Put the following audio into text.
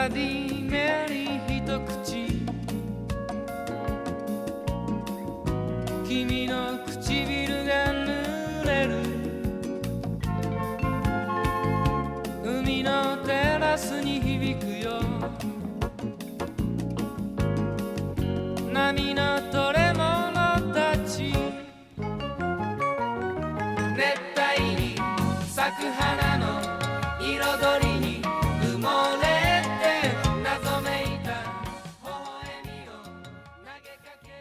ラディメリー一口、君の唇が濡れる海のテラスに響くよ、波のトレモロたち、熱帯に咲く花